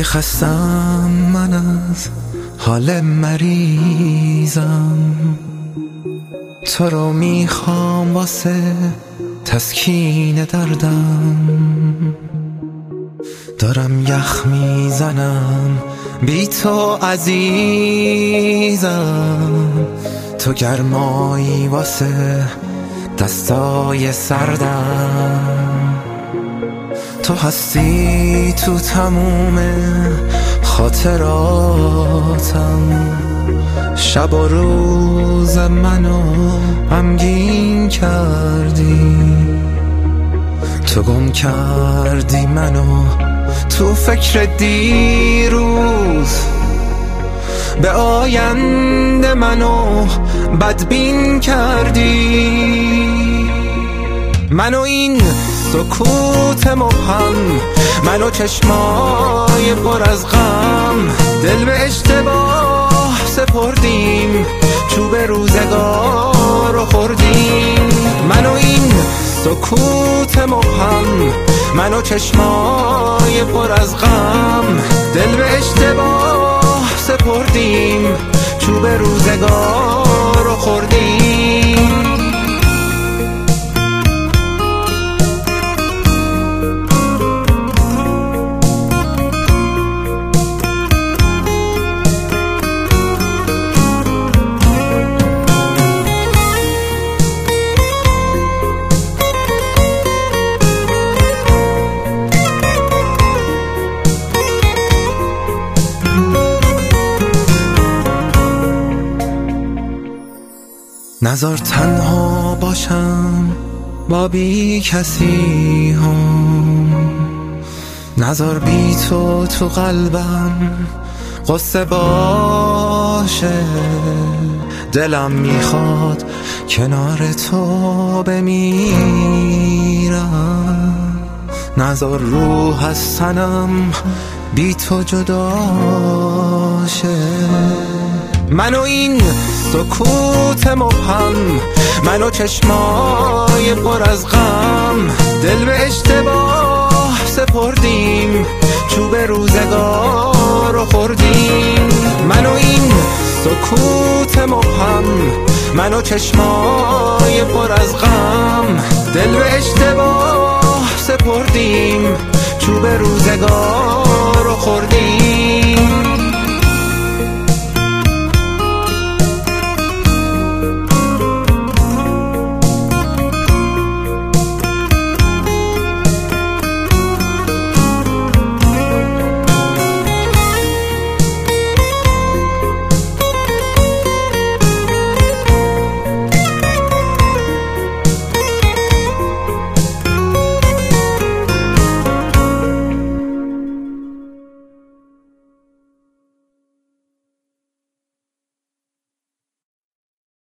دیگه خستم من از حال مریضم، تو رو میخوام واسه تسکین دردم. دارم یخ میزنم بی تو عزیزم، تو گرمایی واسه دستای سردم. تو هستی تو تموم خاطراتم، شب و روز منو غمگین کردی. تو گم کردی منو تو فکر دیروز، به آینده منو بدبین کردی. منو این سکوت مبهم، منو چشمای پر از غم، دل به اشتباه سپردیم، چوب روزگار رو خوردیم. منو این سکوت مبهم، منو چشمای پر از غم، دل به اشتباه سپردیم، چوب روزگار رو خوردیم. نذار تنها باشم با بی کسی هم، نذار بی تو تو قلبم قصه باشه. دلم میخواد کنار تو بمیرم، نذار روح از تنم بی تو جدا شه. منو این سکوت مبهم، منو چشمای پر از غم، دل به اشتباه سپردیم، چوب روزگار رو خوردیم. منو این سکوت مبهم، منو چشمای پر از غم، دل به اشتباه سپردیم، چوب روزگار رو خوردیم.